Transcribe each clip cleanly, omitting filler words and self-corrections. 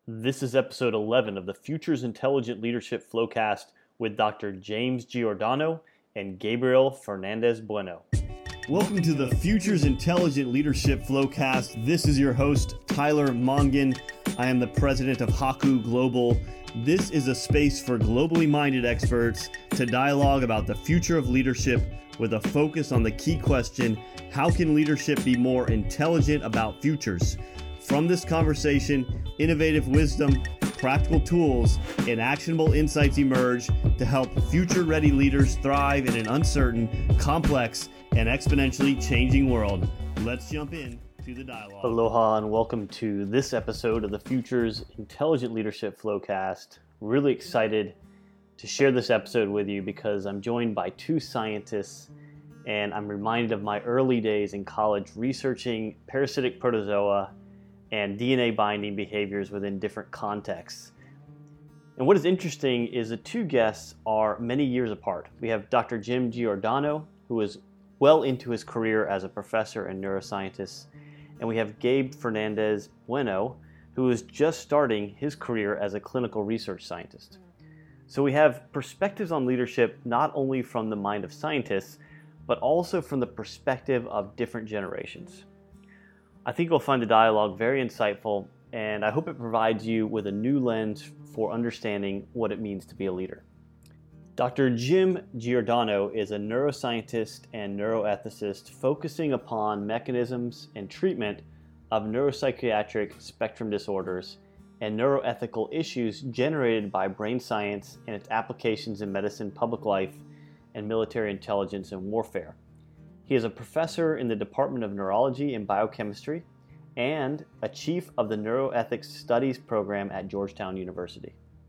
This is episode 11 of the Futures Intelligent Leadership Flowcast with Dr. James Giordano and Gabriel Fernandez Bueno. Welcome to the Futures Intelligent Leadership Flowcast. This is your host, Tyler Mongan. I am the president of Haku Global. This is a space for globally minded experts to dialogue about the future of leadership with a focus on the key question, how can leadership be more intelligent about futures? From this conversation, innovative wisdom, practical tools, and actionable insights emerge to help future-ready leaders thrive in an uncertain, complex, and exponentially changing world. Let's jump in to the dialogue. Aloha and welcome to this episode of the Futures Intelligent Leadership Flowcast. Really excited to share this episode with you because I'm joined by two scientists and I'm reminded of my early days in college researching parasitic protozoa and DNA binding behaviors within different contexts. And what is interesting is the two guests are many years apart. We have Dr. Jim Giordano, who is well into his career as a professor and neuroscientist, and we have Gabe Fernandez Bueno, who is just starting his career as a clinical research scientist. So we have perspectives on leadership not only from the mind of scientists, but also from the perspective of different generations. I think you'll find the dialogue very insightful, and I hope it provides you with a new lens for understanding what it means to be a leader. Dr. Jim Giordano is a neuroscientist and neuroethicist focusing upon mechanisms and treatment of neuropsychiatric spectrum disorders and neuroethical issues generated by brain science and its applications in medicine, public life, and military intelligence and warfare. He is a professor in the Department of Neurology and Biochemistry and a chief of the Neuroethics Studies program at Georgetown University.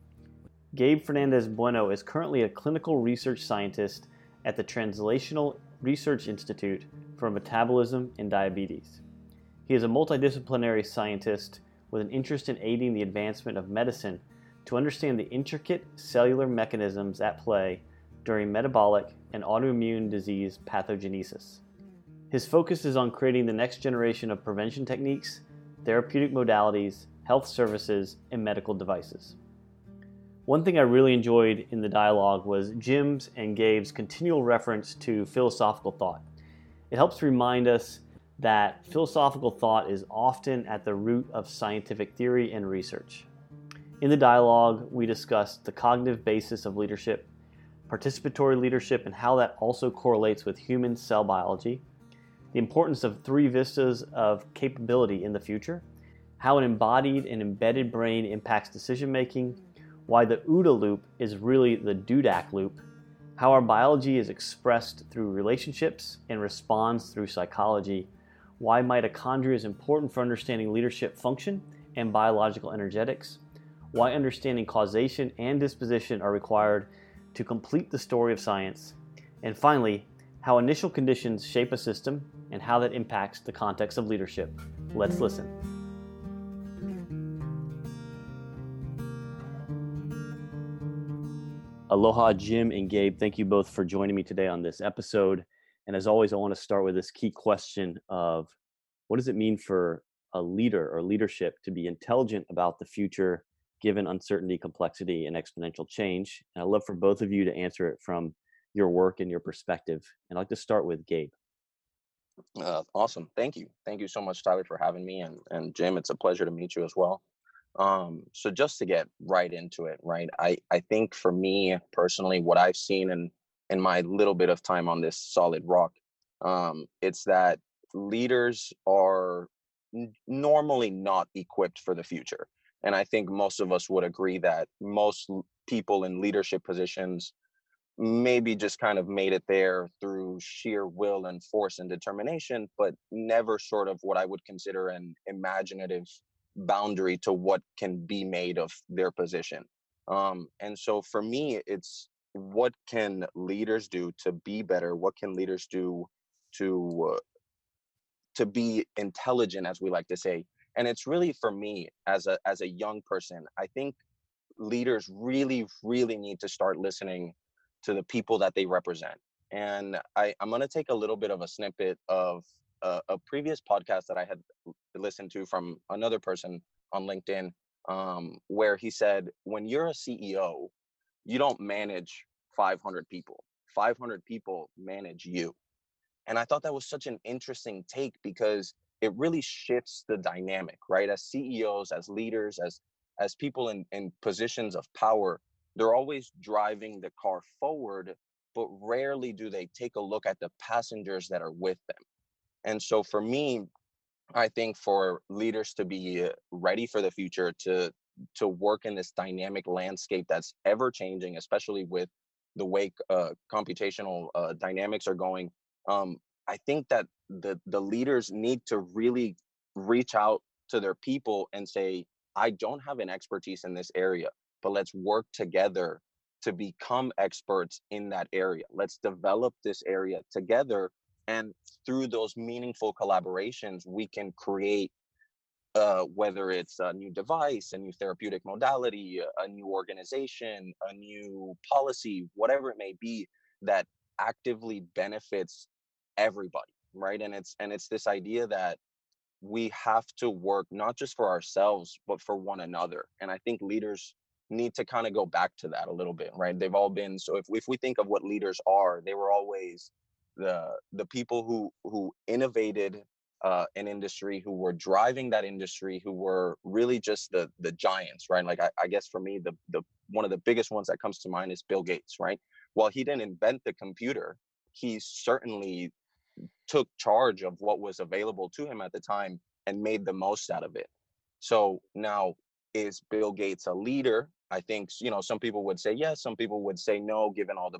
Gabe Fernandez Bueno is currently a clinical research scientist at the Translational Research Institute for Metabolism and Diabetes. He is a multidisciplinary scientist with an interest in aiding the advancement of medicine to understand the intricate cellular mechanisms at play during metabolic and autoimmune disease pathogenesis. His focus is on creating the next generation of prevention techniques, therapeutic modalities, health services, and medical devices. One thing I really enjoyed in the dialogue was Jim's and Gabe's continual reference to philosophical thought. It helps remind us that philosophical thought is often at the root of scientific theory and research. In the dialogue, we discussed the cognitive basis of leadership, participatory leadership and how that also correlates with human cell biology, the importance of three vistas of capability in the future, how an embodied and embedded brain impacts decision making, why the OODA loop is really the DUDAC loop, how our biology is expressed through relationships and responds through psychology, why mitochondria is important for understanding leadership function and biological energetics, why understanding causation and disposition are required to complete the story of science, and finally, how initial conditions shape a system and how that impacts the context of leadership. Let's listen. Aloha, Jim and Gabe. Thank you both for joining me today on this episode. And as always, I want to start with this key question of what does it mean for a leader or leadership to be intelligent about the future given uncertainty, complexity, and exponential change? And I'd love for both of you to answer it from your work and your perspective. And I'd like to start with Gabe. Awesome. Thank you. Thank you so much, Tyler, for having me. And Jim, it's a pleasure to meet you as well. So just to get right into it, right? I think for me personally, what I've seen in my little bit of time on this solid rock, it's that leaders are normally not equipped for the future. And I think most of us would agree that most people in leadership positions maybe just kind of made it there through sheer will and force and determination, but never sort of what I would consider an imaginative boundary to what can be made of their position. And so for me, it's what can leaders do to be better? What can leaders do to be intelligent, as we like to say? And it's really for me as a young person, I think leaders really, really need to start listening to the people that they represent. And I'm going to take a little bit of a snippet of a previous podcast that I had listened to from another person on LinkedIn where he said, when you're a CEO, you don't manage 500 people. 500 people manage you. And I thought that was such an interesting take, because it really shifts the dynamic, right? As CEOs, as leaders, as people in positions of power, they're always driving the car forward, but rarely do they take a look at the passengers that are with them. And so for me, I think for leaders to be ready for the future, to work in this dynamic landscape that's ever changing, especially with the way computational dynamics are going, um, I think that the leaders need to really reach out to their people and say, I don't have an expertise in this area, but let's work together to become experts in that area. Let's develop this area together, and through those meaningful collaborations, we can create, whether it's a new device, a new therapeutic modality, a new organization, a new policy, whatever it may be, that actively benefits everybody, right? And it's this idea that we have to work not just for ourselves, but for one another. And I think leaders need to kind of go back to that a little bit, right? They've all been, so if we think of what leaders are, they were always the people who innovated an industry, who were driving that industry, who were really just the giants, right? Like I guess for me, the one of the biggest ones that comes to mind is Bill Gates, right? While he didn't invent the computer, he certainly took charge of what was available to him at the time and made the most out of it. So now, is Bill Gates a leader? I think, some people would say yes, some people would say no, given all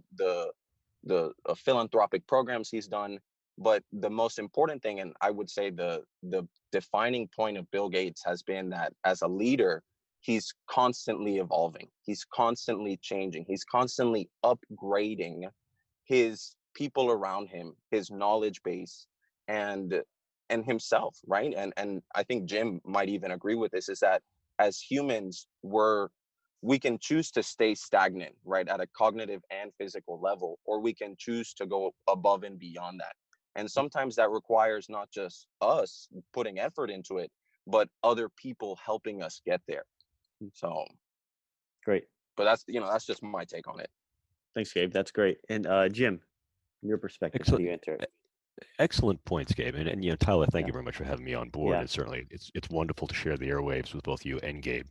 the philanthropic programs he's done. But the most important thing, and I would say the defining point of Bill Gates, has been that as a leader, he's constantly evolving, he's constantly changing, he's constantly upgrading his people around him, his knowledge base, and himself, right? And I think Jim might even agree with this, is that as humans, we can choose to stay stagnant, right, at a cognitive and physical level, or we can choose to go above and beyond that. And sometimes that requires not just us putting effort into it, but other people helping us get there. So Great. but that's just my take on it. Thanks, Gabe. That's great. And Jim, from your perspective, how do you answer it? Excellent points, Gabe. And Tyler, thank Yeah. you very much for having me on board. Yeah. And certainly it's wonderful to share the airwaves with both you and Gabe.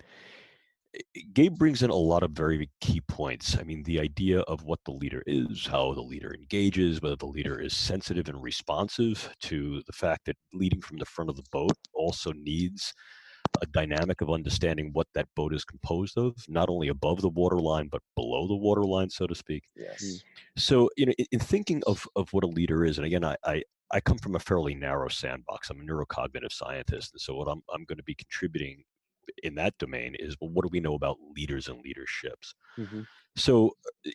Gabe brings in a lot of very key points. I mean, the idea of what the leader is, how the leader engages, whether the leader is sensitive and responsive to the fact that leading from the front of the boat also needs a dynamic of understanding what that boat is composed of, not only above the waterline, but below the waterline, so to speak. Yes. So, in thinking of what a leader is, and again, I come from a fairly narrow sandbox. I'm a neurocognitive scientist. And so what I'm going to be contributing in that domain is, well, what do we know about leaders and leaderships? Mm-hmm. So,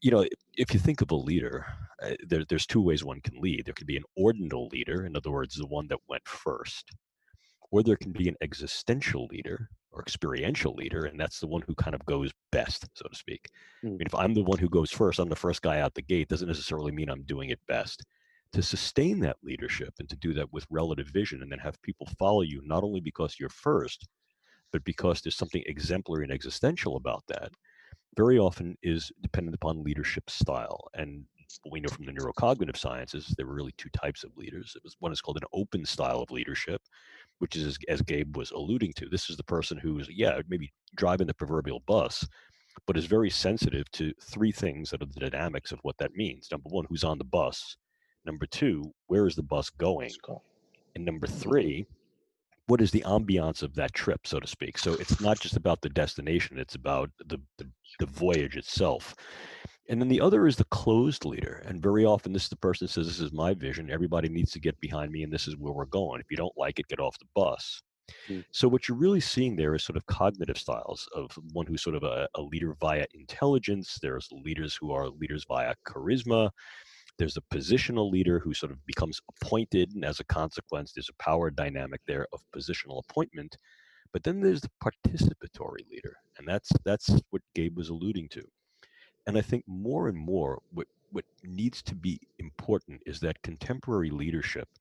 if you think of a leader, there's two ways one can lead. There could be an ordinal leader, in other words, the one that went first, or there can be an existential leader or experiential leader, and that's the one who kind of goes best, so to speak. I mean, if I'm the one who goes first, I'm the first guy out the gate, doesn't necessarily mean I'm doing it best. To sustain that leadership and to do that with relative vision and then have people follow you, not only because you're first, but because there's something exemplary and existential about that, very often is dependent upon leadership style. And what we know from the neurocognitive sciences, there were really two types of leaders. One is called an open style of leadership, which is, as Gabe was alluding to, this is the person who's, maybe driving the proverbial bus, but is very sensitive to three things that are the dynamics of what that means. Number one, who's on the bus. Number two, where is the bus going? And number three, what is the ambiance of that trip, so to speak? So it's not just about the destination, it's about the voyage itself. And then the other is the closed leader. And very often this is the person that says, this is my vision, everybody needs to get behind me, and this is where we're going. If you don't like it, get off the bus. So what you're really seeing there is sort of cognitive styles of one who's sort of a leader via intelligence. There's leaders who are leaders via charisma. There's a positional leader who sort of becomes appointed, and as a consequence, there's a power dynamic there of positional appointment. But then there's the participatory leader, and that's what Gabe was alluding to. And I think more and more, what needs to be important is that contemporary leadership,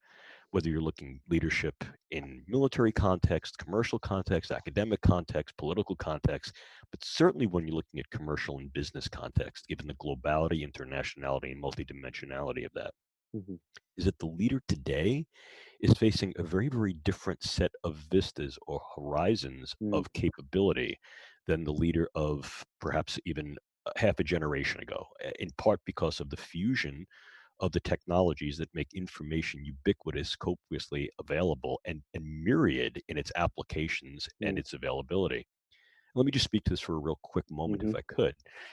whether you're looking leadership in military context, commercial context, academic context, political context, but certainly when you're looking at commercial and business context, given the globality, internationality, and multidimensionality of that, Hmm. is that the leader today is facing a very, very different set of vistas or horizons Mm. of capability than the leader of perhaps even half a generation ago, in part because of the fusion of the technologies that make information ubiquitous, copiously available, and myriad in its applications and Mm. its availability. Let me just speak to this for a real quick moment, Hmm. if I could.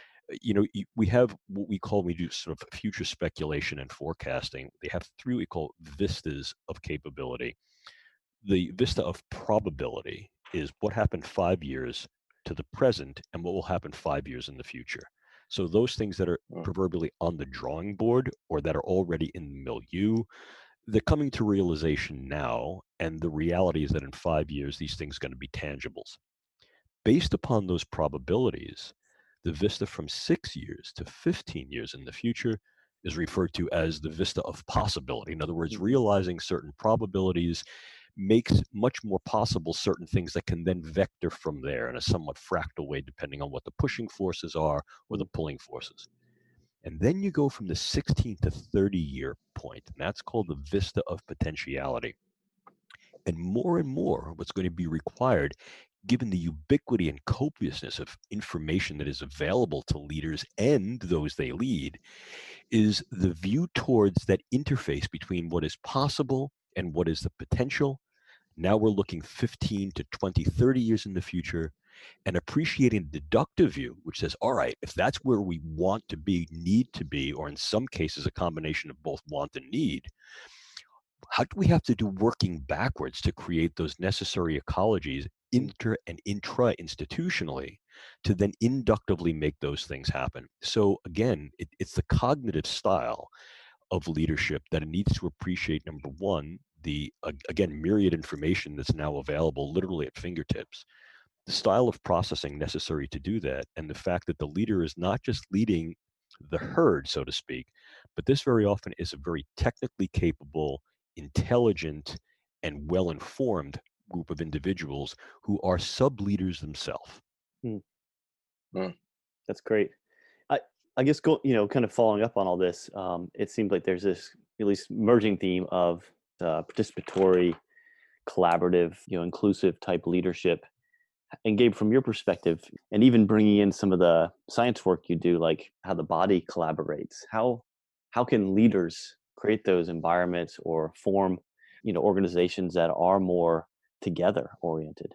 We have what we do sort of future speculation and forecasting. They have three what we call vistas of capability. The vista of probability is what happened 5 years to the present and what will happen 5 years in the future. So those things that are Mm, proverbially on the drawing board or that are already in the milieu, they're coming to realization now. And the reality is that in 5 years, these things are going to be tangibles. Based upon those probabilities, the vista from 6 years to 15 years in the future is referred to as the vista of possibility. In other words, Hmm. realizing certain probabilities makes much more possible certain things that can then vector from there in a somewhat fractal way, depending on what the pushing forces are or the pulling forces. And then you go from the 16 to 30-year point, and that's called the vista of potentiality. And more, what's going to be required, given the ubiquity and copiousness of information that is available to leaders and those they lead, is the view towards that interface between what is possible and what is the potential. Now we're looking 15 to 20, 30 years in the future and appreciating the deductive view, which says, all right, if that's where we want to be, need to be, or in some cases, a combination of both want and need, how do we have to do working backwards to create those necessary ecologies Mm. inter and intra institutionally to then inductively make those things happen? So again, it's the cognitive style of leadership that it needs to appreciate, number one, the again myriad information that's now available literally at fingertips, the style of processing necessary to do that, and the fact that the leader is not just leading the herd, so to speak, but this very often is a very technically capable, intelligent, and well informed group of individuals who are sub leaders themselves. Mm. mm, That's great. I I guess kind of following up on all this, it seems like there's this at least merging theme of participatory, collaborative, inclusive type leadership. And Gabe, from your perspective, and even bringing in some of the science work you do, like how the body collaborates, how can leaders create those environments or form, organizations that are more together oriented?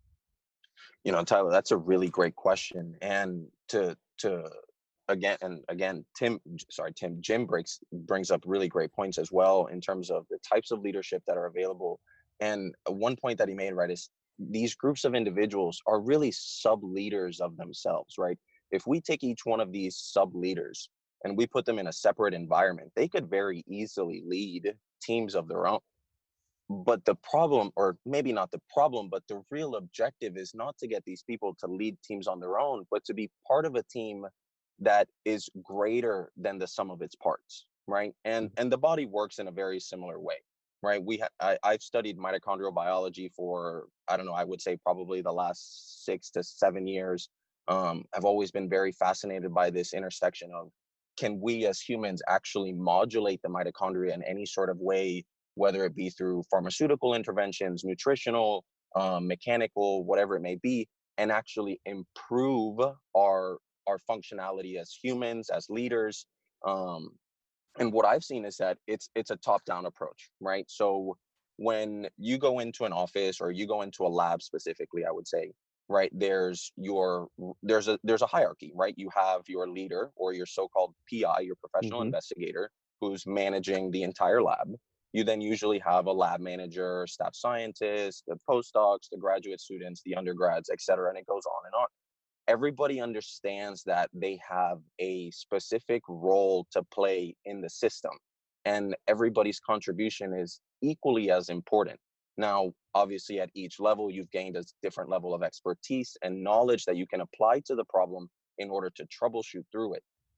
Tyler, that's a really great question. And to again, Jim brings up really great points as well in terms of the types of leadership that are available. And one point that he made, right, is these groups of individuals are really sub leaders of themselves, right? If we take each one of these sub leaders and we put them in a separate environment, they could very easily lead teams of their own. But the problem, or maybe not the problem, but the real objective is not to get these people to lead teams on their own, but to be part of a team that is greater than the sum of its parts, right? And the body works in a very similar way, right? I've studied mitochondrial biology for, I don't know, I would say probably the last 6 to 7 years. I've always been very fascinated by this intersection of, can we as humans actually modulate the mitochondria in any sort of way, whether it be through pharmaceutical interventions, nutritional, mechanical, whatever it may be, and actually improve our functionality as humans, as leaders. Um, and what I've seen is that it's a top-down approach, right? So when you go into an office or you go into a lab specifically, I would say, right, there's a hierarchy, right? You have your leader or your so-called PI, your professional Hmm. investigator, who's managing the entire lab. You then usually have a lab manager, staff scientist, the postdocs, the graduate students, the undergrads, et cetera, and it goes on and on. Everybody understands that they have a specific role to play in the system, and everybody's contribution is equally as important. Now, obviously, at each level, you've gained a different level of expertise and knowledge that you can apply to the problem in order to troubleshoot through it.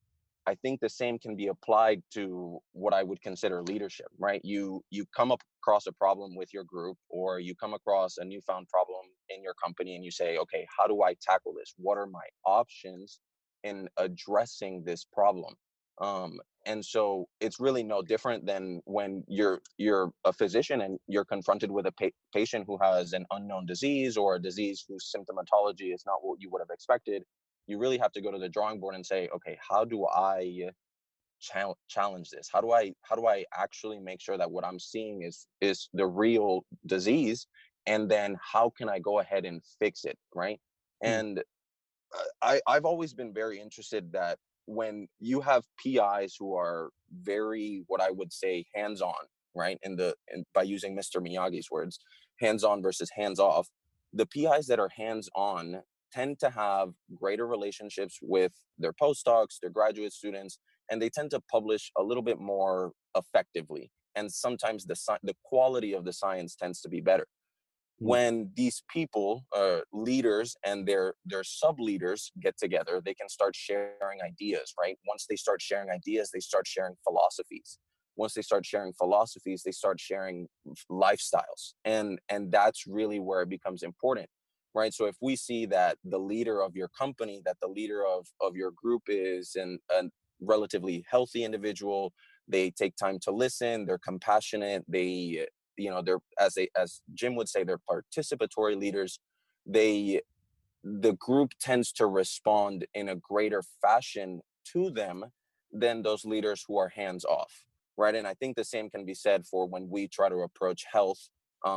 I think the same can be applied to what I would consider leadership, right? You come up across a problem with your group, or you come across a newfound problem in your company, and you say, okay, how do I tackle this? What are my options in addressing this problem? And so it's really no different than when you're a physician and you're confronted with a patient who has an unknown disease, or a disease whose symptomatology is not what you would have expected. You really have to go to the drawing board and say, okay, how do I challenge this? How do I actually make sure that what I'm seeing is the real disease, and then how can I go ahead and fix it, right? And I've always been very interested that when you have PIs who are very, what I would say, hands-on, right? By using Mr. Miyagi's words, hands-on versus hands-off, the PIs that are hands-on tend to have greater relationships with their postdocs, their graduate students, and they tend to publish a little bit more effectively. And sometimes the quality of the science tends to be better. When these people, leaders and their sub leaders get together, they can start sharing ideas, right? Once they start sharing ideas, they start sharing philosophies. Once they start sharing philosophies, they start sharing lifestyles, and that's really where it becomes important, right? So if we see that the leader of your company, that the leader of your group is a relatively healthy individual, they take time to listen, they're compassionate, they're, as Jim would say, they're participatory leaders, the group tends to respond in a greater fashion to them than those leaders who are hands off, right? And I think the same can be said for when we try to approach health,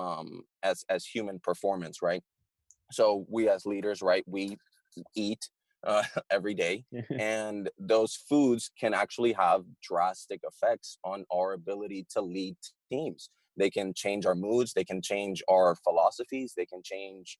as human performance, right? So we as leaders, right, we eat every day, and those foods can actually have drastic effects on our ability to lead teams. They can change our moods, they can change our philosophies, they can change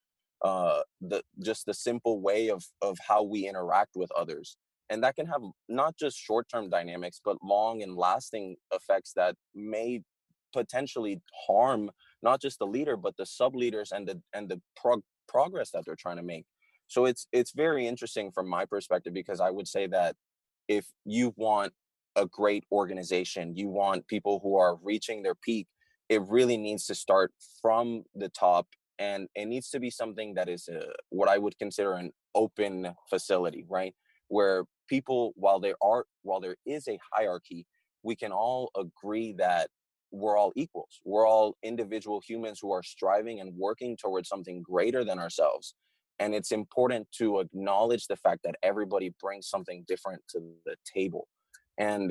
the simple way of how we interact with others. And that can have not just short-term dynamics, but long and lasting effects that may potentially harm not just the leader, but the sub leaders and the progress that they're trying to make. So it's very interesting from my perspective, because I would say that if you want a great organization, you want people who are reaching their peak, it really needs to start from the top, and it needs to be something that is what I would consider an open facility, right? Where people, while there is a hierarchy, we can all agree that we're all equals. We're all individual humans who are striving and working towards something greater than ourselves. And it's important to acknowledge the fact that everybody brings something different to the table. And,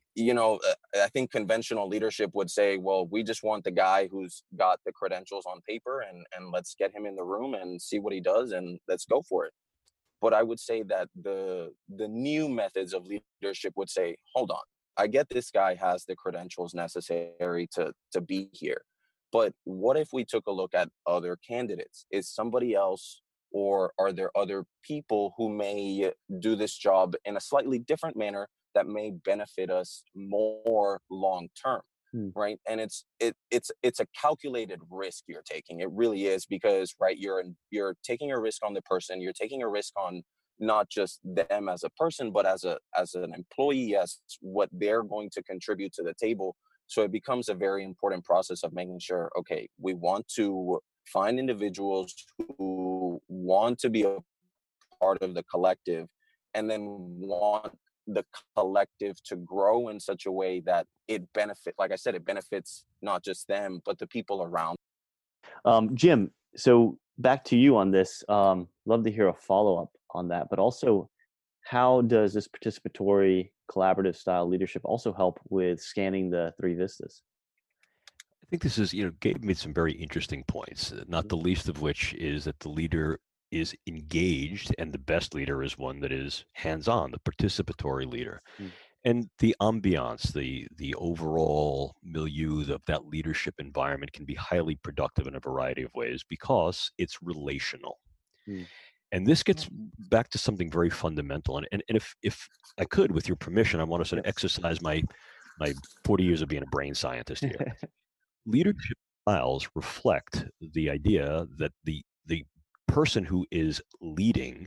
I think conventional leadership would say, well, we just want the guy who's got the credentials on paper, and let's get him in the room and see what he does, and let's go for it. But I would say that the new methods of leadership would say, hold on, I get this guy has the credentials necessary to be here. But what if we took a look at other candidates? Is somebody else, or are there other people who may do this job in a slightly different manner that may benefit us more long term? Right? And it's a calculated risk you're taking. It really is, because, right, you're taking a risk on the person, you're taking a risk on not just them as a person, but as an employee, as what they're going to contribute to the table. So it becomes a very important process of making sure, okay, we want to find individuals who want to be a part of the collective, and then want the collective to grow in such a way that like I said, it benefits not just them, but the people around. Jim, so back to you on this. Love to hear a follow-up on that, but also, how does this participatory collaborative style leadership also help with scanning the three vistas? I think this is, Gabe made some very interesting points, not the least of which is that the leader is engaged, and the best leader is one that is hands-on, the participatory leader. And the ambiance, the overall milieu of that leadership environment can be highly productive in a variety of ways because it's relational. And this gets back to something very fundamental. And if I could, with your permission, I want to sort of exercise my 40 years of being a brain scientist here. Leadership styles reflect the idea that the person who is leading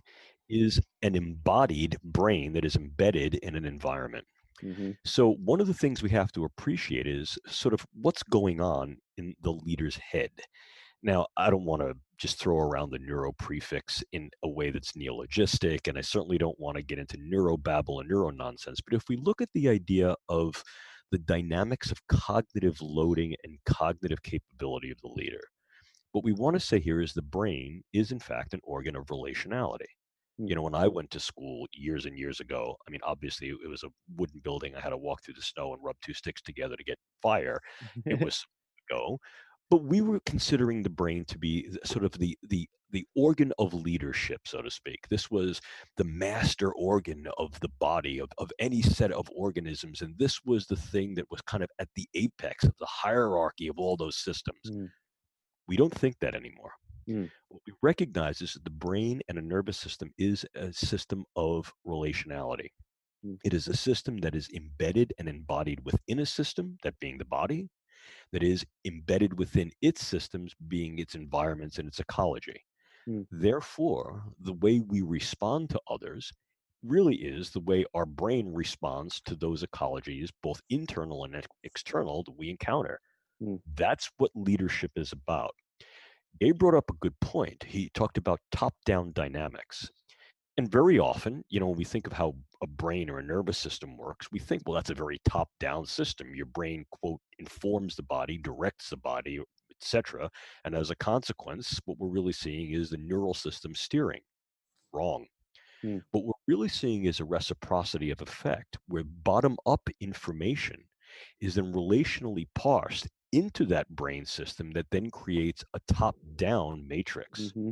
is an embodied brain that is embedded in an environment. Mm-hmm. So, one of the things we have to appreciate is sort of what's going on in the leader's head. Now, I don't want to just throw around the neuro prefix in a way that's neologistic, and I certainly don't want to get into neurobabble and neuro nonsense. But if we look at the idea of the dynamics of cognitive loading and cognitive capability of the leader, what we want to say here is the brain is, in fact, an organ of relationality. You know, when I went to school years and years ago, I mean, obviously it was a wooden building. I had to walk through the snow and rub two sticks together to get fire. It was go, but we were considering the brain to be sort of the organ of leadership, so to speak. This was the master organ of the body of any set of organisms, and this was the thing that was kind of at the apex of the hierarchy of all those systems. Mm. We don't think that anymore. Mm. What we recognize is that the brain and a nervous system is a system of relationality. Mm. It is a system that is embedded and embodied within a system, that being the body, that is embedded within its systems, being its environments and its ecology. Mm. Therefore, the way we respond to others really is the way our brain responds to those ecologies, both internal and external, that we encounter. Mm. That's what leadership is about. Gabe brought up a good point. He talked about top-down dynamics. And very often, you know, when we think of how a brain or a nervous system works, we think, well, that's a very top-down system. Your brain, quote, informs the body, directs the body, etc. And as a consequence, what we're really seeing is the neural system steering. Wrong. Mm. What we're really seeing is a reciprocity of effect, where bottom-up information is then relationally parsed into that brain system that then creates a top-down matrix. Mm-hmm.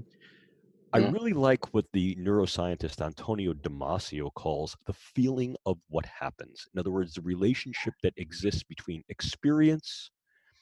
I really like what the neuroscientist Antonio Damasio calls the feeling of what happens. In other words, the relationship that exists between experience,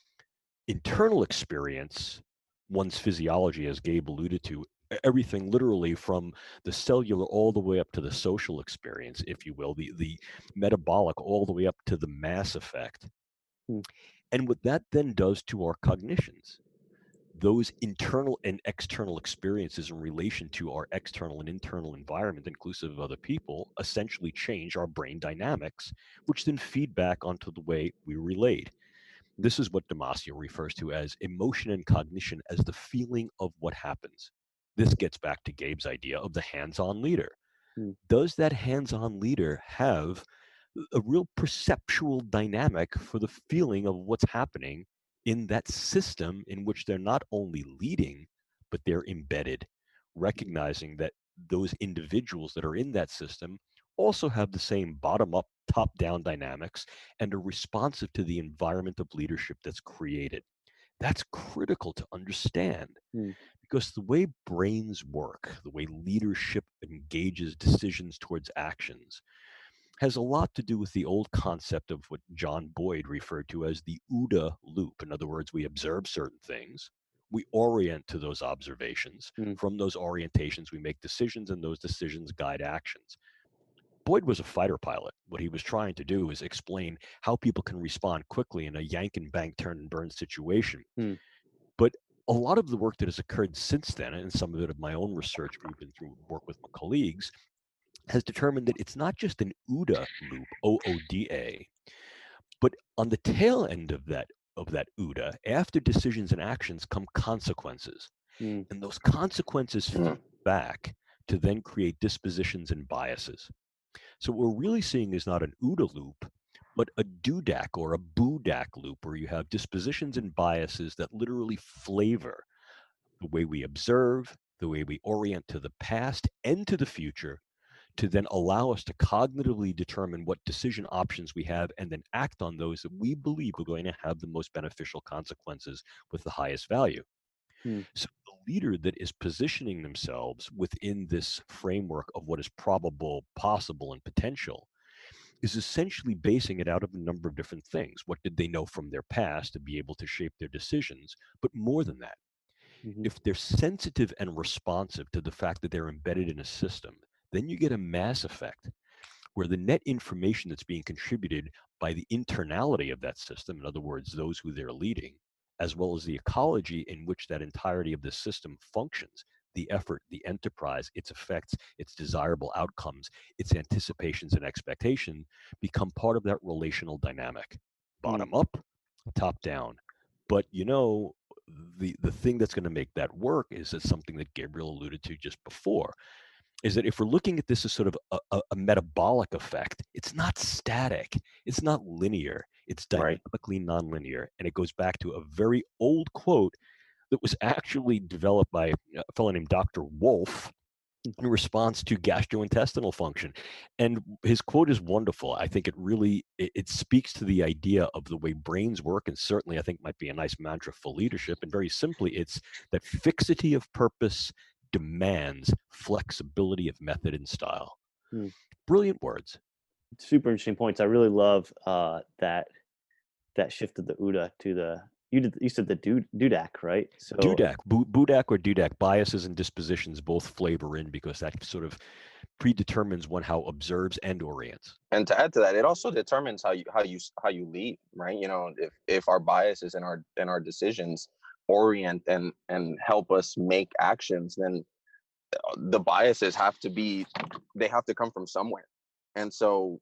internal experience, one's physiology, as Gabe alluded to, everything literally from the cellular all the way up to the social experience, if you will, the metabolic all the way up to the mass effect. Mm. And what that then does to our cognitions, those internal and external experiences in relation to our external and internal environment, inclusive of other people, essentially change our brain dynamics, which then feed back onto the way we relate. This is what Damasio refers to as emotion and cognition as the feeling of what happens. This gets back to Gabe's idea of the hands-on leader. Mm. Does that hands-on leader have a real perceptual dynamic for the feeling of what's happening in that system in which they're not only leading, but they're embedded, recognizing that those individuals that are in that system also have the same bottom up, top down dynamics and are responsive to the environment of leadership that's created. That's critical to understand Mm. because the way brains work, the way leadership engages decisions towards actions, has a lot to do with the old concept of what John Boyd referred to as the OODA loop. In other words, we observe certain things, we orient to those observations. Mm. From those orientations, we make decisions, and those decisions guide actions. Boyd was a fighter pilot. What he was trying to do is explain how people can respond quickly in a yank and bang, turn and burn situation. Mm. But a lot of the work that has occurred since then, and some of it of my own research group and through work with my colleagues, has determined that it's not just an OODA loop, OODA, but on the tail end of that OODA, after decisions and actions come consequences. Mm. And those consequences feed back to then create dispositions and biases. So what we're really seeing is not an OODA loop, but a DUDAC or a BUDAC loop, where you have dispositions and biases that literally flavor the way we observe, the way we orient to the past and to the future, to then allow us to cognitively determine what decision options we have and then act on those that we believe are going to have the most beneficial consequences with the highest value. Mm. So the leader that is positioning themselves within this framework of what is probable, possible, and potential is essentially basing it out of a number of different things. What did they know from their past to be able to shape their decisions? But more than that, Mm-hmm. if they're sensitive and responsive to the fact that they're embedded in a system, then you get a mass effect where the net information that's being contributed by the internality of that system, in other words, those who they're leading, as well as the ecology in which that entirety of the system functions, the effort, the enterprise, its effects, its desirable outcomes, its anticipations and expectation become part of that relational dynamic, bottom up, top down. But the thing that's going to make that work is that something that Gabriel alluded to just before, is that if we're looking at this as sort of a metabolic effect, it's not static, it's not linear, it's Right. dynamically nonlinear. And it goes back to a very old quote that was actually developed by a fellow named Dr. Wolf in response to gastrointestinal function. And his quote is wonderful. I think it speaks to the idea of the way brains work, and certainly I think might be a nice mantra for leadership. And very simply, it's that fixity of purpose demands flexibility of method and style. Hmm. Brilliant words. Super interesting points. I really love that shift of the UDA to the you said the Dudak, right? So Dudak, Budak or Dudak, biases and dispositions both flavor in, because that sort of predetermines one how observes and orients. And to add to that, it also determines how you lead, right? If our biases and our decisions orient and help us make actions, then the biases have to come from somewhere. And so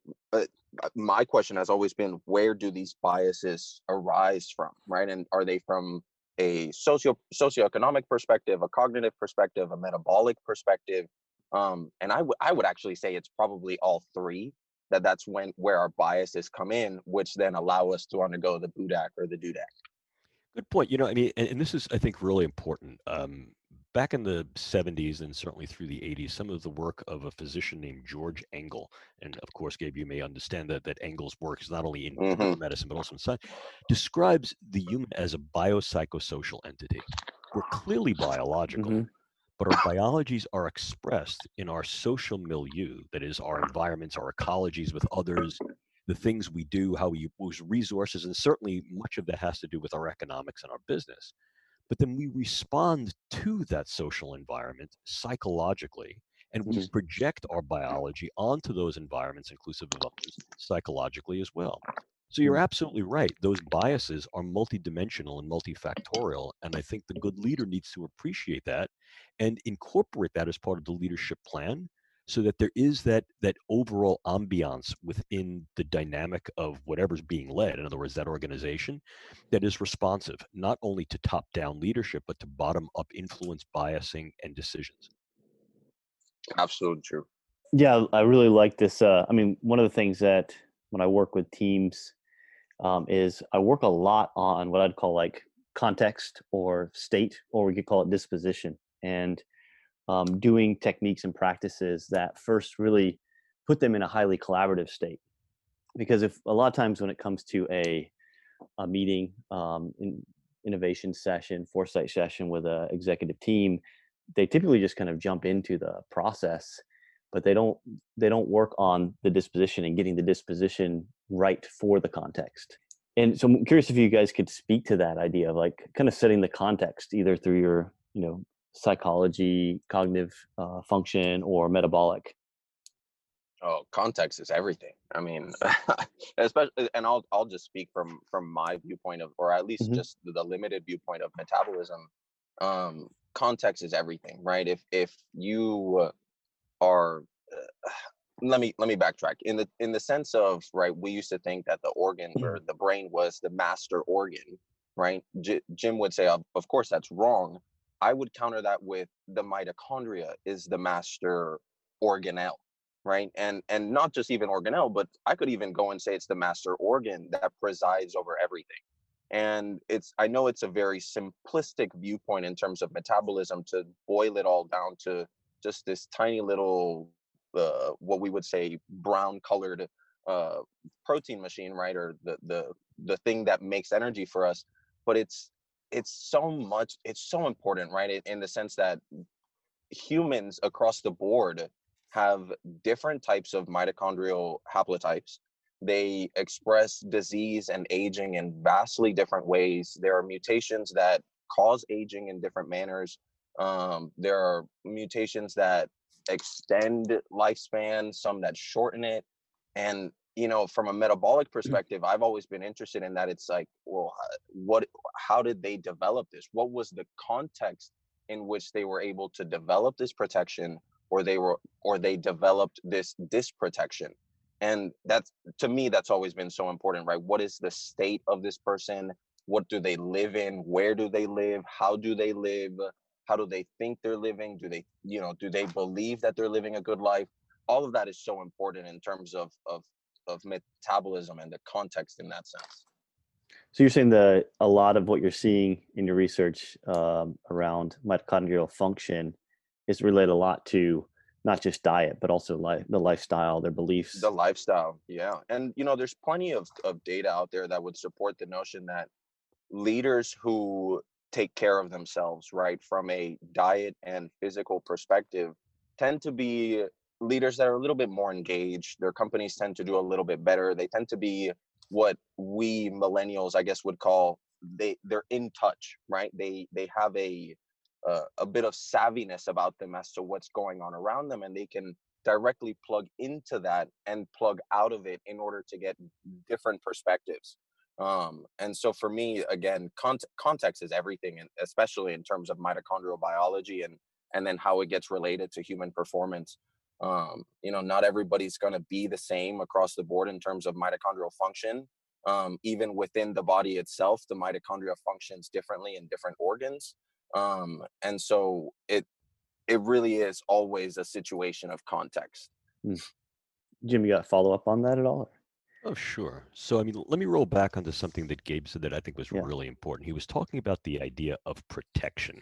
my question has always been, where do these biases arise from, right? And are they from a socioeconomic perspective, a cognitive perspective, a metabolic perspective? And I would actually say it's probably all three. That's where our biases come in, which then allow us to undergo the Budak or the Dudak. Good point. I mean, and this is, I think, really important. Back in the 70s and certainly through the 80s, some of the work of a physician named George Engel, and of course, Gabe, you may understand that Engel's work is not only in human medicine, but also in science, describes the human as a biopsychosocial entity. We're clearly biological, but our biologies are expressed in our social milieu, that is, our environments, our ecologies with others, the things we do, how we use resources, and certainly much of that has to do with our economics and our business. But then we respond to that social environment psychologically, and we project our biology onto those environments, inclusive of others, psychologically as well. So you're absolutely right. Those biases are multidimensional and multifactorial. And I think the good leader needs to appreciate that and incorporate that as part of the leadership plan, so that there is that overall ambiance within the dynamic of whatever's being led. In other words, that organization that is responsive, not only to top-down leadership, but to bottom-up influence, biasing, and decisions. Absolutely true. Yeah, I really like this. I mean, one of the things that when I work with teams is I work a lot on what I'd call like context or state, or we could call it disposition, and doing techniques and practices that first really put them in a highly collaborative state. Because if a lot of times when it comes to a meeting, innovation session, foresight session with an executive team, they typically just kind of jump into the process, but they don't work on the disposition and getting the disposition right for the context. And so I'm curious if you guys could speak to that idea of like kind of setting the context, either through your psychology, cognitive function, or metabolic. Oh, context is everything. I mean, especially, and I'll just speak from my viewpoint of, or at least just the limited viewpoint of metabolism. Context is everything, right? If you are, let me backtrack. In the sense of, right, we used to think that the organs or the brain was the master organ, right? Jim would say, of course, that's wrong. I would counter that with the mitochondria is the master organelle, right? And not just even organelle, but I could even go and say it's the master organ that presides over everything. And I know it's a very simplistic viewpoint in terms of metabolism to boil it all down to just this tiny little, what we would say, brown colored protein machine, right? Or the thing that makes energy for us. But it's so important, right? In the sense that humans across the board have different types of mitochondrial haplotypes. They express disease and aging in vastly different ways. There are mutations that cause aging in different manners. There are mutations that extend lifespan, some that shorten it. And from a metabolic perspective, I've always been interested in that. It's like, well, how did they develop this? What was the context in which they were able to develop this protection, or they developed this disprotection. And that's, to me, that's always been so important, right? What is the state of this person? What do they live in? Where do they live? How do they live? How do they think they're living? Do they believe that they're living a good life? All of that is so important in terms of metabolism and the context in that sense. So you're saying that a lot of what you're seeing in your research around mitochondrial function is related a lot to not just diet, but also the lifestyle, their beliefs. The lifestyle, yeah. And there's plenty of data out there that would support the notion that leaders who take care of themselves, right, from a diet and physical perspective, tend to be leaders that are a little bit more engaged. Their companies tend to do a little bit better. They tend to be what we millennials, I guess, would call they're in touch, right? They have a bit of savviness about them as to what's going on around them, and they can directly plug into that and plug out of it in order to get different perspectives. And so for me, again, context is everything, and especially in terms of mitochondrial biology and then how it gets related to human performance. Not everybody's going to be the same across the board in terms of mitochondrial function. Even within the body itself, the mitochondria functions differently in different organs. And so it really is always a situation of context. Jim, you got to follow up on that at all? Oh, sure. So, I mean, let me roll back onto something that Gabe said that I think was really important. He was talking about the idea of protection.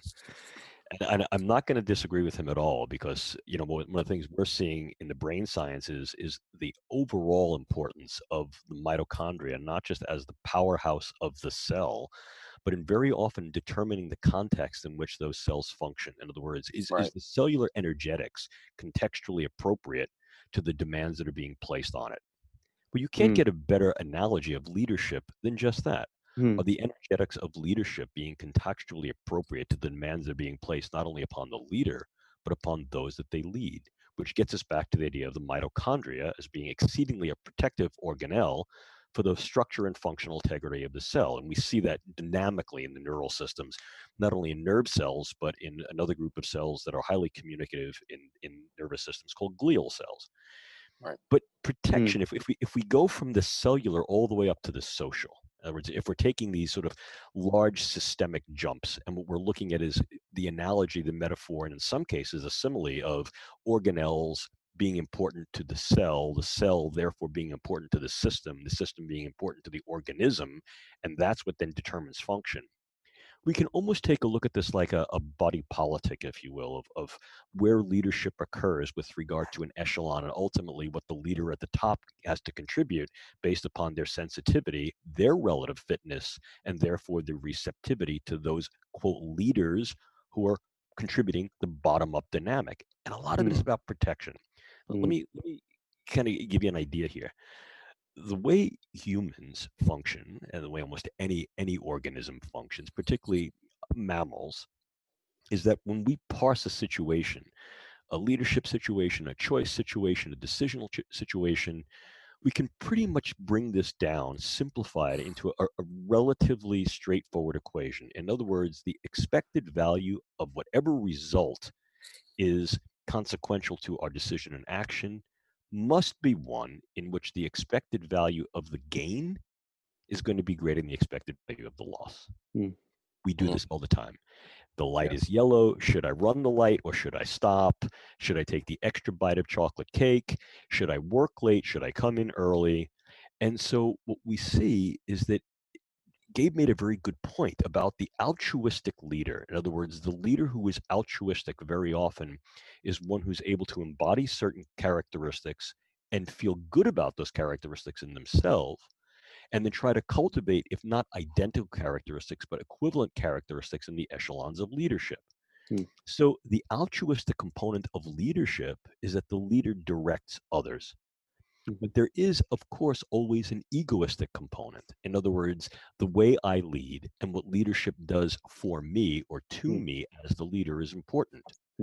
And I'm not going to disagree with him at all, because, one of the things we're seeing in the brain sciences is the overall importance of the mitochondria, not just as the powerhouse of the cell, but in very often determining the context in which those cells function. In other words, is the cellular energetics contextually appropriate to the demands that are being placed on it? Well, you can't get a better analogy of leadership than just that. Are the energetics of leadership being contextually appropriate to the demands that are being placed not only upon the leader, but upon those that they lead? Which gets us back to the idea of the mitochondria as being exceedingly a protective organelle for the structure and functional integrity of the cell. And we see that dynamically in the neural systems, not only in nerve cells, but in another group of cells that are highly communicative in nervous systems called glial cells. Right. But protection, if we go from the cellular all the way up to the social, in other words, if we're taking these sort of large systemic jumps, and what we're looking at is the analogy, the metaphor, and in some cases a simile of organelles being important to the cell therefore being important to the system being important to the organism, and that's what then determines function. We can almost take a look at this like a body politic, if you will, of where leadership occurs with regard to an echelon, and ultimately what the leader at the top has to contribute based upon their sensitivity, their relative fitness, and therefore the receptivity to those, quote, leaders who are contributing the bottom-up dynamic. And a lot of it is about protection. Let me kind of give you an idea here. The way humans function, and the way almost any organism functions, particularly mammals, is that when we parse a situation, a leadership situation, a choice situation, a decisional situation, we can pretty much bring this down, simplify it into a relatively straightforward equation. In other words, the expected value of whatever result is consequential to our decision and action must be one in which the expected value of the gain is going to be greater than the expected value of the loss. We do this all the time. The light is yellow. Should I run the light or should I stop? Should I take the extra bite of chocolate cake? Should I work late? Should I come in early? And so what we see is that Gabe made a very good point about the altruistic leader. In other words, the leader who is altruistic very often is one who's able to embody certain characteristics and feel good about those characteristics in themselves, and then try to cultivate, if not identical characteristics, but equivalent characteristics in the echelons of leadership. So the altruistic component of leadership is that the leader directs others. But there is, of course, always an egoistic component. In other words, the way I lead and what leadership does for me or to me as the leader is important.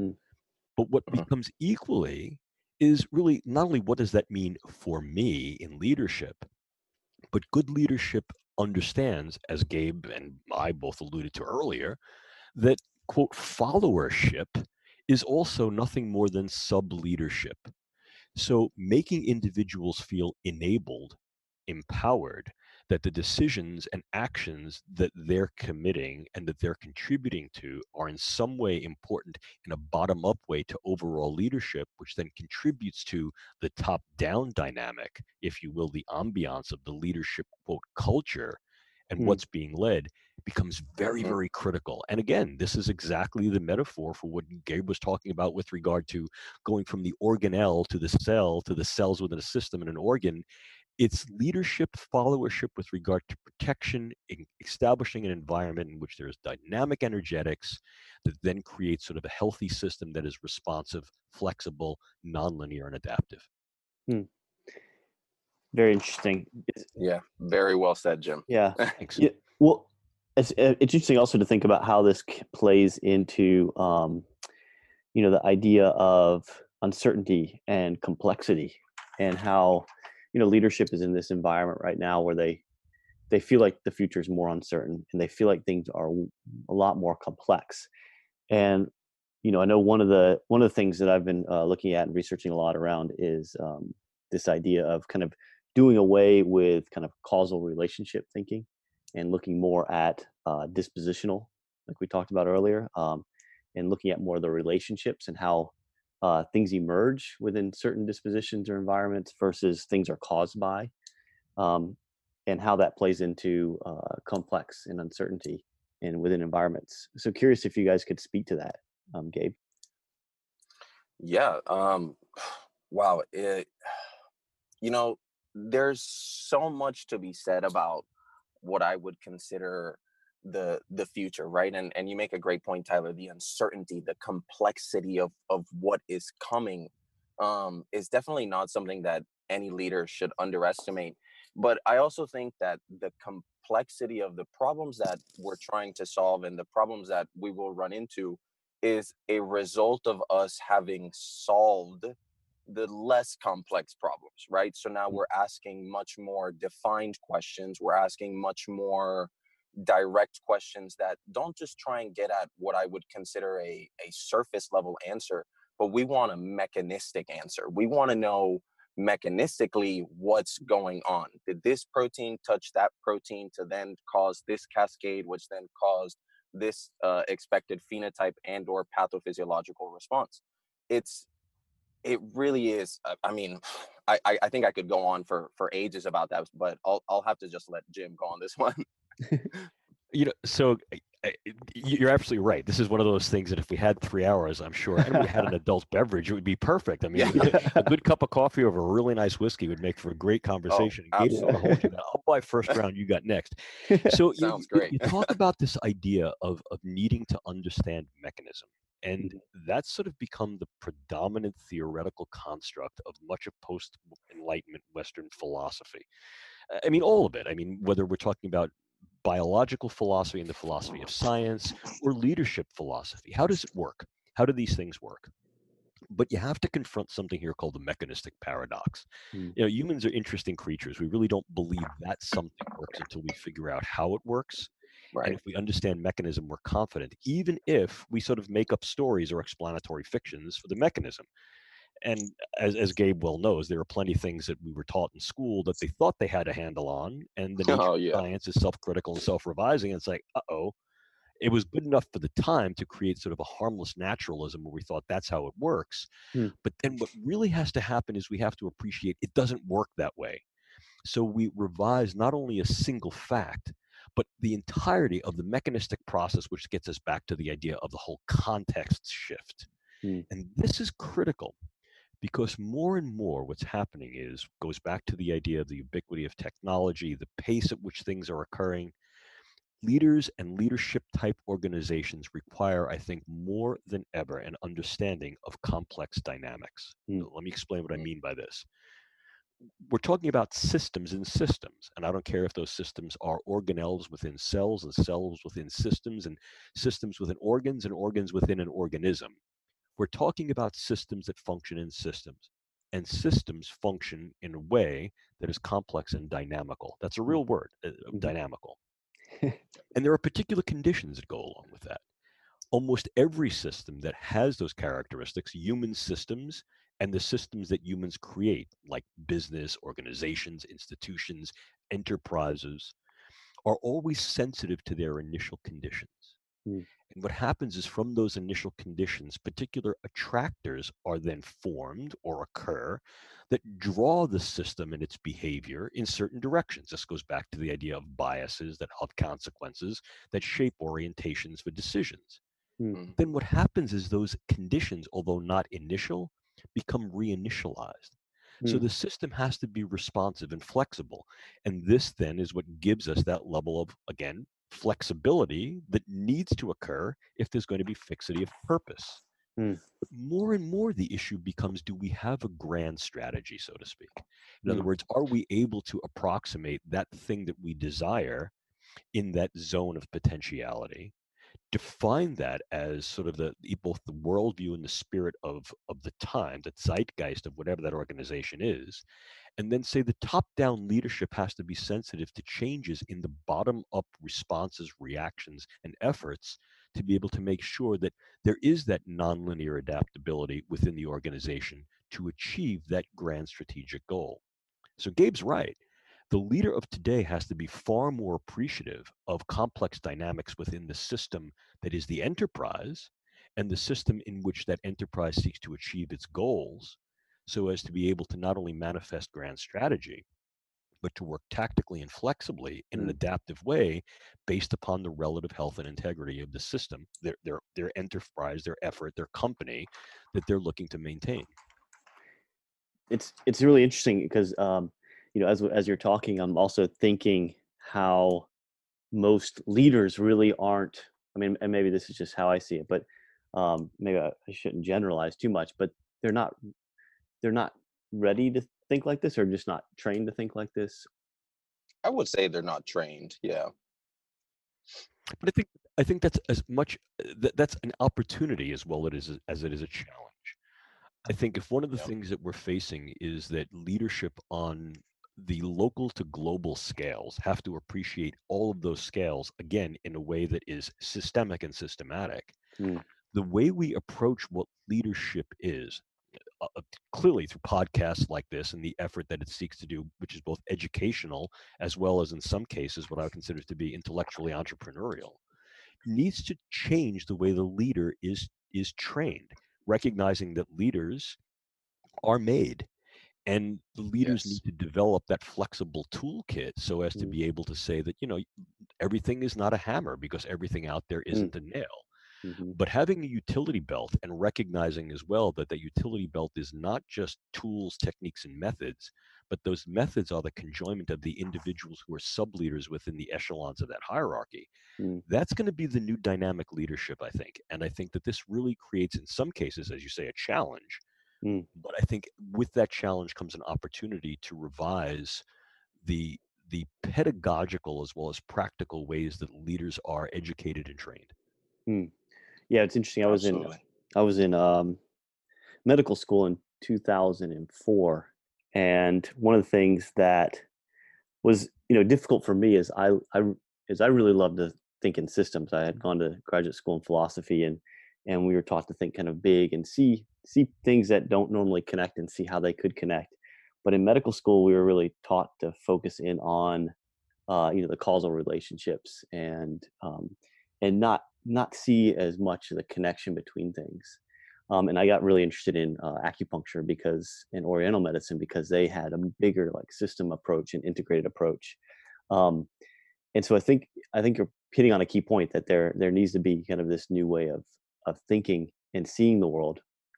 But what becomes equally is really not only what does that mean for me in leadership, but good leadership understands, as Gabe and I both alluded to earlier, that quote, followership is also nothing more than sub-leadership. So making individuals feel enabled, empowered, that the decisions and actions that they're committing and that they're contributing to are in some way important in a bottom-up way to overall leadership, which then contributes to the top-down dynamic, if you will, the ambiance of the leadership, quote, culture and what's being led, becomes very, very critical. And again, this is exactly the metaphor for what Gabe was talking about with regard to going from the organelle to the cell, to the cells within a system and an organ. It's leadership, followership with regard to protection, establishing an environment in which there's dynamic energetics that then creates sort of a healthy system that is responsive, flexible, nonlinear, and adaptive. Very interesting. Yeah, very well said, Jim. Yeah. Thanks. Yeah. Well, it's interesting also to think about how this plays into, the idea of uncertainty and complexity, and how, leadership is in this environment right now where they feel like the future is more uncertain, and they feel like things are a lot more complex. And, I know one of the things that I've been looking at and researching a lot around is this idea of kind of doing away with kind of causal relationship thinking and looking more at dispositional, like we talked about earlier, and looking at more of the relationships and how things emerge within certain dispositions or environments versus things are caused by, and how that plays into complex and uncertainty and within environments. So curious if you guys could speak to that, Gabe. Yeah. Wow. There's so much to be said about what I would consider the future, right? And you make a great point, Tyler. The uncertainty, the complexity of what is coming is definitely not something that any leader should underestimate. But I also think that the complexity of the problems that we're trying to solve and the problems that we will run into is a result of us having solved the less complex problems, right? So now we're asking much more defined questions. We're asking much more direct questions that don't just try and get at what I would consider a surface level answer, but we want a mechanistic answer. We want to know mechanistically what's going on. Did this protein touch that protein to then cause this cascade, which then caused this expected phenotype and or pathophysiological response? It really is. I mean, I think I could go on for ages about that, but I'll have to just let Jim go on this one. So you're absolutely right. This is one of those things that if we had 3 hours, I'm sure, and we had an adult beverage, it would be perfect. I mean, a good cup of coffee over a really nice whiskey would make for a great conversation. Oh, absolutely. I'll buy first round. You got next. So Sounds great. You talk about this idea of needing to understand mechanism. And that's sort of become the predominant theoretical construct of much of post-Enlightenment Western philosophy. I mean, all of it. I mean, whether we're talking about biological philosophy and the philosophy of science or leadership philosophy, how does it work? How do these things work? But you have to confront something here called the mechanistic paradox. Humans are interesting creatures. We really don't believe that something works until we figure out how it works. Right. And if we understand mechanism, we're confident, even if we sort of make up stories or explanatory fictions for the mechanism. And as Gabe well knows, there are plenty of things that we were taught in school that they thought they had a handle on, and the nature of science is self-critical and self-revising. And it's like, it was good enough for the time to create sort of a harmless naturalism where we thought that's how it works. But then what really has to happen is we have to appreciate it doesn't work that way. So we revise not only a single fact, but the entirety of the mechanistic process, which gets us back to the idea of the whole context shift. And this is critical because more and more what's happening goes back to the idea of the ubiquity of technology, the pace at which things are occurring. Leaders and leadership type organizations require, I think, more than ever an understanding of complex dynamics. Let me explain what I mean by this. We're talking about systems in systems, and I don't care if those systems are organelles within cells and cells within systems and systems within organs and organs within an organism. We're talking about systems that function in systems, and systems function in a way that is complex and dynamical. That's a real word, dynamical. And there are particular conditions that go along with that. almost every system that has those characteristics, human systems and the systems that humans create, like business, organizations, institutions, enterprises, are always sensitive to their initial conditions. Mm. And what happens is from those initial conditions, particular attractors are then formed or occur that draw the system and its behavior in certain directions. This goes back to the idea of biases that have consequences that shape orientations for decisions. Mm. Mm. Then what happens is those conditions, although not initial, become reinitialized. So Mm. the system has to be responsive and flexible. And this then is what gives us that level of, again, flexibility that needs to occur if there's going to be fixity of purpose. Mm. But more and more, the issue becomes, do we have a grand strategy, so to speak? In other Mm. words, are we able to approximate that thing that we desire in that zone of potentiality? Define that as sort of both the worldview and the spirit of the time, the zeitgeist of whatever that organization is, and then say the top-down leadership has to be sensitive to changes in the bottom-up responses, reactions, and efforts to be able to make sure that there is that nonlinear adaptability within the organization to achieve that grand strategic goal. So Gabe's right. The leader of today has to be far more appreciative of complex dynamics within the system that is the enterprise and the system in which that enterprise seeks to achieve its goals, so as to be able to not only manifest grand strategy, but to work tactically and flexibly in an Mm. adaptive way based upon the relative health and integrity of the system, their enterprise, their effort, their company that they're looking to maintain. It's really interesting because as you're talking, I'm also thinking how most leaders really aren't. I mean, and maybe this is just how I see it, but maybe I shouldn't generalize too much. But they're not they're not ready to think like this, or just not trained to think like this. I would say they're not trained. Yeah. But I think that's as much that's an opportunity as well as it is a challenge. I think if one of the Yeah. things that we're facing is that leadership on the local to global scales have to appreciate all of those scales again in a way that is systemic and systematic. Mm. The way we approach what leadership is, clearly through podcasts like this and the effort that it seeks to do, which is both educational as well as in some cases what I would consider to be intellectually entrepreneurial, needs to change the way the leader is trained, recognizing that leaders are made and the leaders Yes. need to develop that flexible toolkit so as to Mm. be able to say that, everything is not a hammer because everything out there Mm. isn't a nail. Mhm. But having a utility belt and recognizing as well that that utility belt is not just tools, techniques, and methods, but those methods are the conjoinment of the individuals who are sub-leaders within the echelons of that hierarchy. Mm. That's going to be the new dynamic leadership, I think. And I think that this really creates, in some cases, as you say, a challenge. Mm. But I think with that challenge comes an opportunity to revise the the pedagogical as well as practical ways that leaders are educated and trained. Mm. Yeah, it's interesting. Absolutely. I was in medical school in 2004, and one of the things that was difficult for me is I really love to think in systems. I had gone to graduate school in philosophy, and we were taught to think kind of big and see things that don't normally connect and see how they could connect. But in medical school, we were really taught to focus in on the causal relationships, and not see as much of the connection between things. And I got really interested in acupuncture because in Oriental medicine because they had a bigger like system approach and integrated approach. Um, and so I think you're hitting on a key point that there needs to be kind of this new way of thinking and seeing the world,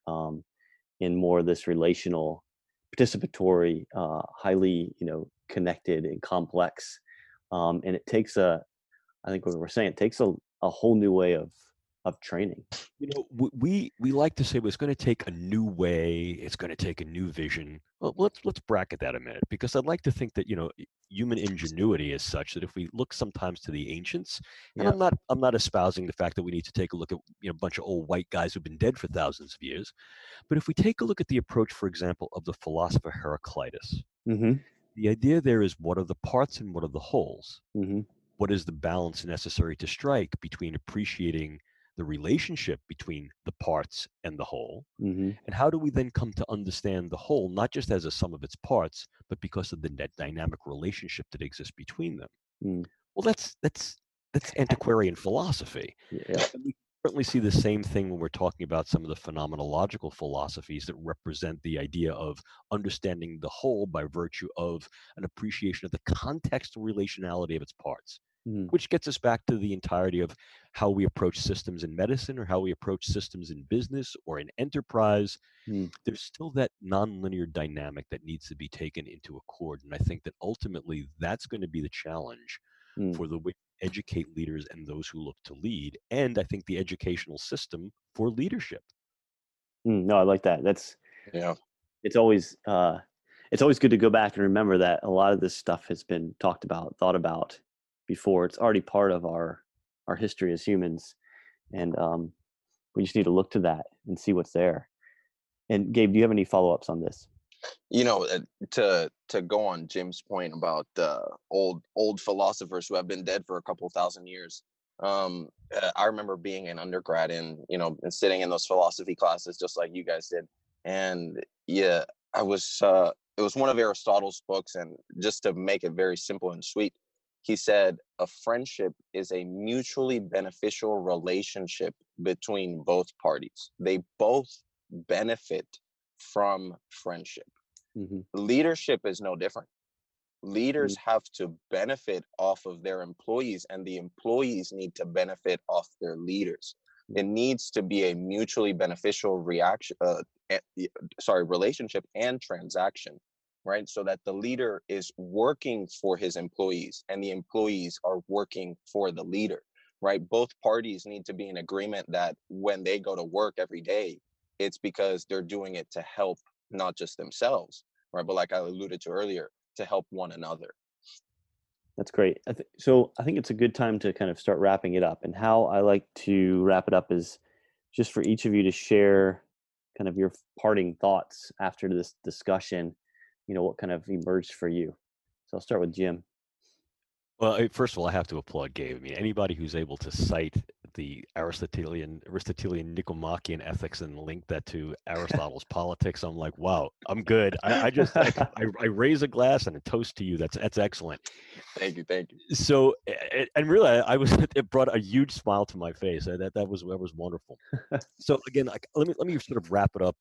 in more of this relational, participatory, highly connected and complex. And it takes I think what we're saying, it takes a whole new way of training. We like to say, well, it's going to take a new way. It's going to take a new vision. Well, let's bracket that a minute because I'd like to think that human ingenuity is such that if we look sometimes to the ancients, and Yeah. I'm not espousing the fact that we need to take a look at a bunch of old white guys who've been dead for thousands of years, but if we take a look at the approach, for example, of the philosopher Heraclitus, Mm-hmm. the idea there is what are the parts and what are the wholes? Mm-hmm. What is the balance necessary to strike between appreciating the relationship between the parts and the whole. Mm-hmm. And how do we then come to understand the whole, not just as a sum of its parts, but because of the net dynamic relationship that exists between them? Mm. Well, that's antiquarian philosophy. Yeah. And we certainly see the same thing when we're talking about some of the phenomenological philosophies that represent the idea of understanding the whole by virtue of an appreciation of the contextual relationality of its parts, Mm. which gets us back to the entirety of how we approach systems in medicine or how we approach systems in business or in enterprise. Mm. There's still that nonlinear dynamic that needs to be taken into accord. And I think that ultimately that's going to be the challenge Mm. for the way to educate leaders and those who look to lead. And I think the educational system for leadership. No, I like that. Yeah. It's always good to go back and remember that a lot of this stuff has been talked about, thought about before. It's already part of our history as humans, and we just need to look to that and see what's there. And Gabe, do you have any follow-ups on this? To go on Jim's point about old philosophers who have been dead for a couple thousand years. I remember being an undergrad and sitting in those philosophy classes just like you guys did, and yeah, I was. It was one of Aristotle's books, and just to make it very simple and sweet, he said a friendship is a mutually beneficial relationship between both parties. They both benefit from friendship. Mm-hmm. Leadership is no different. Leaders have to benefit off of their employees, and the employees need to benefit off their leaders. It needs to be a mutually beneficial relationship and transaction, right? So that the leader is working for his employees and the employees are working for the leader, right? Both parties need to be in agreement that when they go to work every day, it's because they're doing it to help not just themselves, right? But like I alluded to earlier, to help one another. That's great. So I think it's a good time to kind of start wrapping it up. And how I like to wrap it up is just for each of you to share kind of your parting thoughts after this discussion, what kind of emerged for you. So I'll start with Jim. Well, first of all, I have to applaud Gabe. I mean, anybody who's able to cite the Aristotelian Nicomachean ethics and link that to Aristotle's politics, I'm like, wow, I'm good. I raise a glass and a toast to you. That's excellent. Thank you. So, and really, it brought a huge smile to my face. That was wonderful. So again, let me sort of wrap it up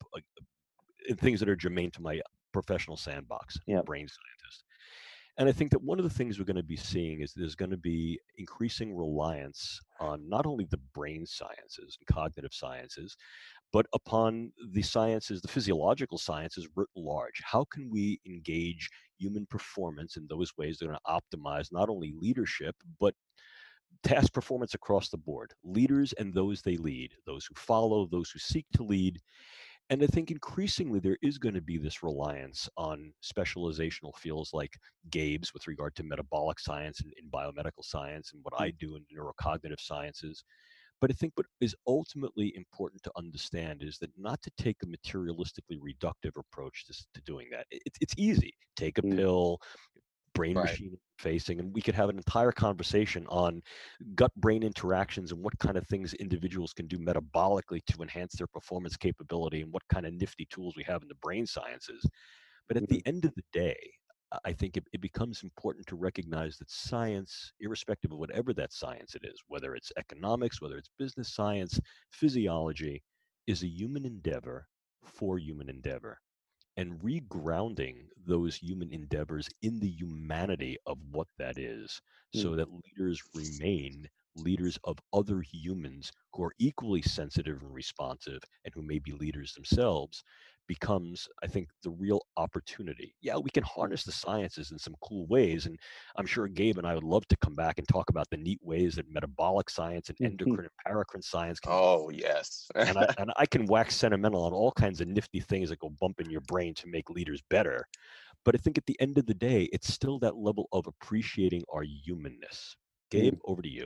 in things that are germane to my professional sandbox, brain scientist. And I think that one of the things we're going to be seeing is there's going to be increasing reliance on not only the brain sciences and cognitive sciences, but upon the sciences, the physiological sciences writ large. How can we engage human performance in those ways that are going to optimize not only leadership, but task performance across the board? Leaders and those they lead, those who follow, those who seek to lead. And I think increasingly there is going to be this reliance on specializational fields like Gabe's with regard to metabolic science and in biomedical science and what I do in neurocognitive sciences. But I think what is ultimately important to understand is that not to take a materialistically reductive approach to doing that. It's easy. Take a pill, brain machine facing, and we could have an entire conversation on gut-brain interactions and what kind of things individuals can do metabolically to enhance their performance capability and what kind of nifty tools we have in the brain sciences. But at the end of the day, I think it becomes important to recognize that science, irrespective of whatever that science it is, whether it's economics, whether it's business science, physiology, is a human endeavor for human endeavor. And regrounding those human endeavors in the humanity of what that is, so that leaders remain leaders of other humans who are equally sensitive and responsive and who may be leaders themselves, becomes, I think, the real opportunity. Yeah, we can harness the sciences in some cool ways, and I'm sure Gabe and I would love to come back and talk about the neat ways that metabolic science and endocrine and paracrine science can. Oh yes. and I can wax sentimental on all kinds of nifty things that go bump in your brain to make leaders better. But I think at the end of the day, it's still that level of appreciating our humanness. Gabe, over to you.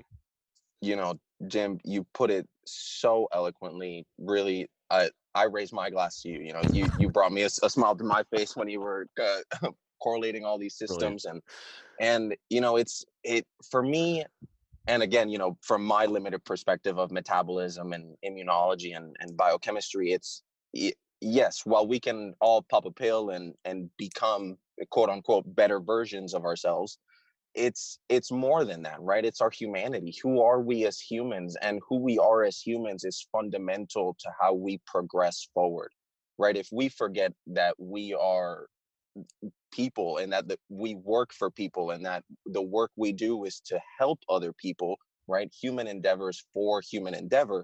Jim, you put it so eloquently. Really, I raise my glass to you. You brought me a smile to my face when you were correlating all these systems. Brilliant. And it's for me, and again, from my limited perspective of metabolism and immunology and biochemistry, it's yes, while we can all pop a pill and become quote unquote better versions of ourselves, it's more than that, right? It's our humanity. Who are we as humans? And who we are as humans is fundamental to how we progress forward, right? If we forget that we are people and that we work for people and that the work we do is to help other people, right? Human endeavors for human endeavor.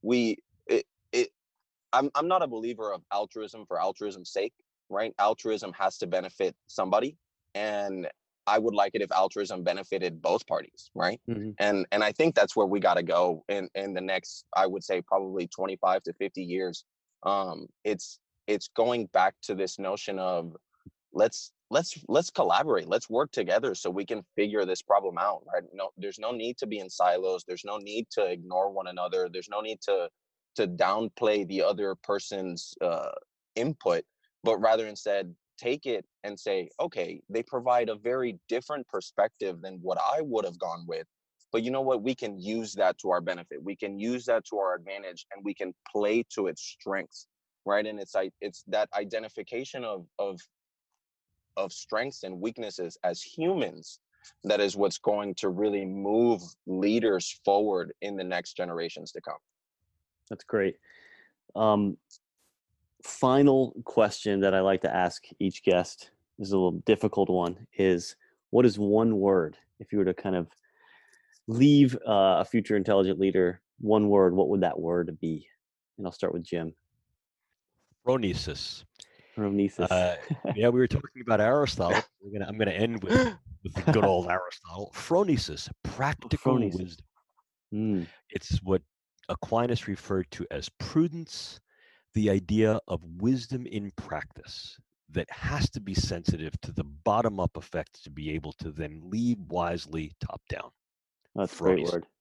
I'm not a believer of altruism for altruism's sake, right? Altruism has to benefit somebody, and I would like it if altruism benefited both parties, right? Mm-hmm. And I think that's where we got to go in the next, I would say, probably 25 to 50 years. It's going back to this notion of let's collaborate, let's work together so we can figure this problem out, right? No, there's no need to be in silos. There's no need to ignore one another. There's no need to downplay the other person's input, but rather instead take it and say, okay, they provide a very different perspective than what I would have gone with. But you know what? We can use that to our benefit. We can use that to our advantage, and we can play to its strengths, right? And it's that identification of strengths and weaknesses as humans that is what's going to really move leaders forward in the next generations to come. That's great. Final question that I like to ask each guest, this is a little difficult one, is what is one word, if you were to kind of leave a future intelligent leader, one word, what would that word be? And I'll start with Jim. Phronesis. Phronesis. Yeah, we were talking about Aristotle. I'm gonna end with the good old Aristotle. Phronesis, practical wisdom. It's what Aquinas referred to as prudence, the idea of wisdom in practice that has to be sensitive to the bottom-up effects to be able to then lead wisely top-down. That's a great word.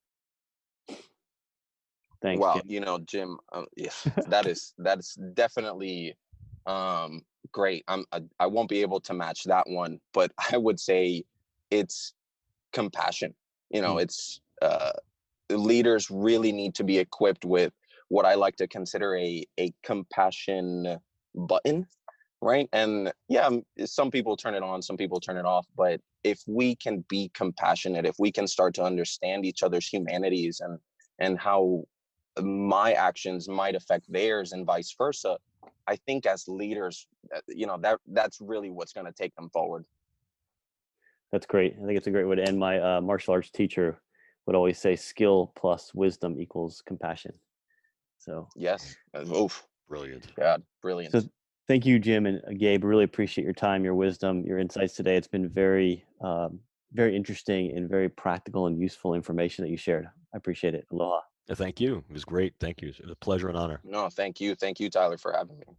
Thanks. Wow, Jim. Jim, that is definitely great. I won't be able to match that one, but I would say it's compassion. It's leaders really need to be equipped with what I like to consider a compassion button, right? And yeah, some people turn it on, some people turn it off, but if we can be compassionate, if we can start to understand each other's humanities and how my actions might affect theirs and vice versa, I think as leaders, that's really what's going to take them forward. That's great. I think it's a great way to end. My martial arts teacher would always say skill plus wisdom equals compassion. So yes. Brilliant. God, brilliant. So thank you, Jim and Gabe. Really appreciate your time, your wisdom, your insights today. It's been very, very interesting and very practical and useful information that you shared. I appreciate it. Aloha. Thank you. It was great. Thank you. It was a pleasure and honor. No, thank you. Thank you, Tyler, for having me.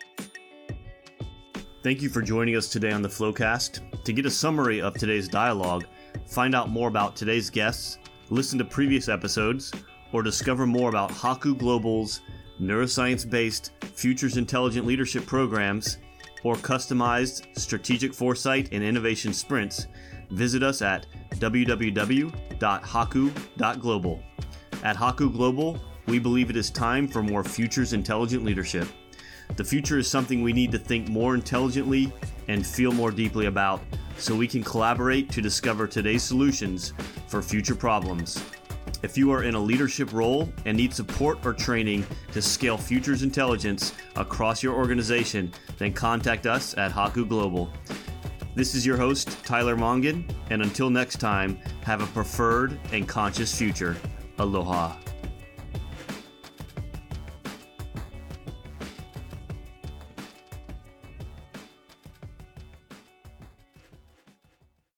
Thank you for joining us today on the Flowcast. To get a summary of today's dialogue, find out more about today's guests, listen to previous episodes, or discover more about Haku Global's neuroscience-based Futures Intelligent Leadership programs or customized strategic foresight and innovation sprints, visit us at www.haku.global. At Haku Global, we believe it is time for more futures intelligent leadership. The future is something we need to think more intelligently and feel more deeply about so we can collaborate to discover today's solutions for future problems. If you are in a leadership role and need support or training to scale futures intelligence across your organization, then contact us at Haku Global. This is your host, Tyler Mongan, and until next time, have a preferred and conscious future. Aloha.